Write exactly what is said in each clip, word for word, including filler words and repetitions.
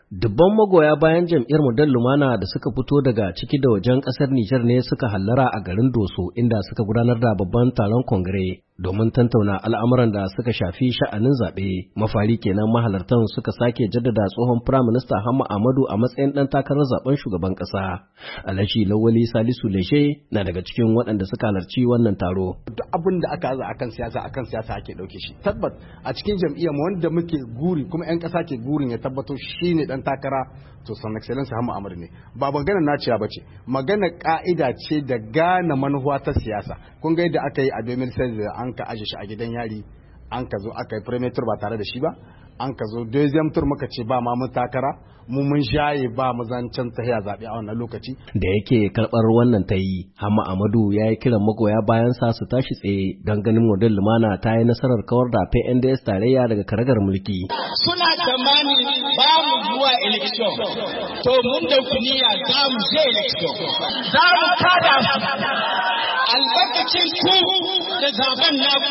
Dubban magoya bayan jam'iyyar Model Lumana da suka fito daga ciki da wajen ƙasar Nijar ne suka hallara a garin Doso inda suka gudanar da babban taron kongire domin tantauna al'amuran da suka shafi sha'anin zaɓe. Mafari kenan mahalartan suka sake jaddada tsohon Firaminista Hamma Ahmadu a matsayin ɗan takarar zaben shugaban ƙasa. Alhaji Lawali Salisu Leshe na daga cikin waɗanda suka halarci wannan taro. Duk abin da aka haza akan siyasa akan siyasa ake ɗauke shi. Tabbat a cikin jam'iyyar mu wanda muke guri kuma 'yan ƙasa ke gurin ya tabbato shine ɗan takara to son excellence Hamma Ahmadu ne. Ba magana naciya bace, magana ka'ida ce da gane manufa ta siyasa. Kun ga yadda aka yi a domin sai an ka aje shi a gidan yari, an ka zo aka yi premier tour ba tare da shi ba, an ka zo deuxième tour muka ce ba ma mun takara, mu mun shaye ba mu zancen tahiya zaɓe a wannan lokaci. Da yake karɓar wannan ta yi, Hamma Ahmadu ya yi kiran magoya bayan sa su tashi tsaye don ganin Model Lumana ta yi nasarar kawar da P N D S tarayya daga karagar mulki. Suna tsammani ba mu zuwa election, to mun da kuniya za mu je election, za mu kada albarkacin ku da zaben naku.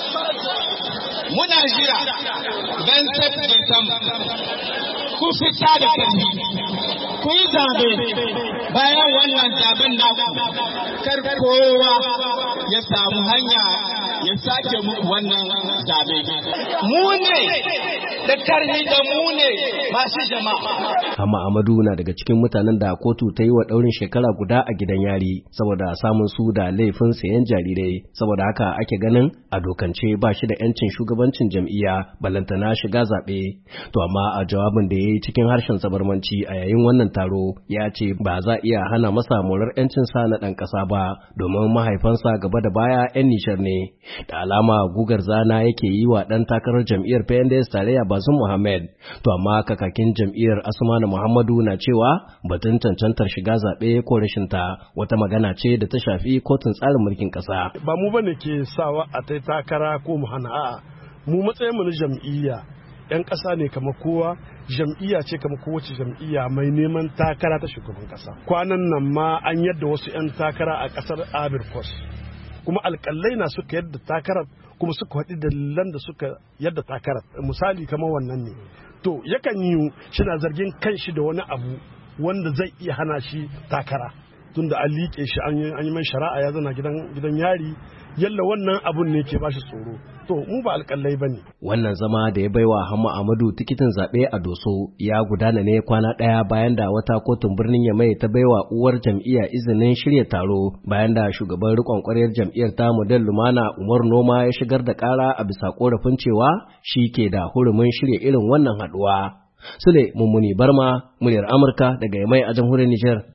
Muna jira ban tafi ban samu ku fita da karfi ku yi zabe bayan wannan zaben naku kar kowa ya samu hanya ya sake muku wannan zabe. Mu ne da karfi da mu ne masu jama'a. Hamma Ahmadu na daga cikin mutanen da kotu ta yi wa ɗaurin shekara guda a gidan yari saboda samun su da laifin sayan jarirai, saboda haka ake ganin a dokance ba shi da 'yancin shugabancin jam'iyya ballantana shiga zaɓe. To amma a jawabin da ya yi cikin harshen zabarmanci a yayin wannan taro ya ce ba za iya hana masa morar 'yancin sa na ɗan ƙasa ba domin mahaifansa gaba da baya 'yan Nishar ne. Da alama gugar zana yake yi wa ɗan takarar jam'iyyar P N D S tarayya Bazum Muhammad. To amma kakakin jam'iyyar Asmanu Muhammadu na cewa batun cancantar shiga zaɓe ko rashin ta wata magana ce da ta shafi kotun tsarin mulkin ƙasa. Ba mu bane ke sawa a tai takara ko mu hana, a'a mu matsayin mu na jam'iyya 'yan ƙasa ne kamar kowa, jam'iyya ce kamar kowace jam'iyya mai neman takara ta shugaban ƙasa. Kwanan nan ma an yadda wasu 'yan takara a ƙasar Abirkos, kuma alƙalai na suka yadda takarar kuma suka haɗi dalilan da suka yadda takarar. Misali kamar wannan ne, to yakan yi shi na zargin kanshi da wani abu wanda zai iya hana shi takara, tunda an liƙe shi an yi mai shari'a ya zana gidan yari, yalla wannan abun ne ke bashi tsoro. To mu ba alƙalai bane. Wannan zama da ya baiwa Hamma Ahmadu tikitin zaɓe a Doso ya gudana ne kwana ɗaya bayan da wata kotun birnin Yamai ta baiwa uwar jam'iyya izinin shirya taro bayan da shugaban riƙon ƙwaryar jam'iyyar ta Model Lumana Umar Noma ya shigar da ƙara a bisa ƙorafin cewa shi ke da hurumin shirya irin wannan haɗuwa. Sule Mummuni Barma, muryar Amurka daga Yamai a jamhuriyar Nijar.